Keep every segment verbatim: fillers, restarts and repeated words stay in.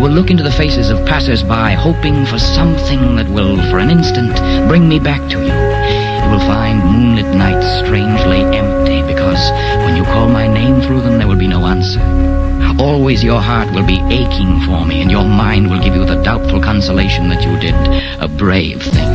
will look into the faces of passers-by, hoping for something that will, for an instant, bring me back to you. You will find moonlit nights strangely empty, because when you call my name through them, there will be no answer. Always your heart will be aching for me, and your mind will give you the doubtful consolation that you did a brave thing.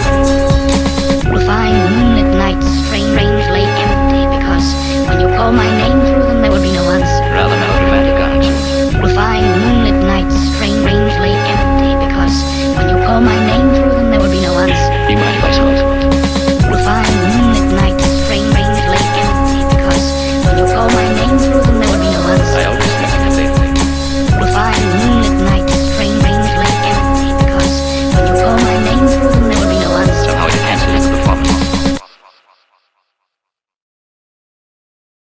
Call my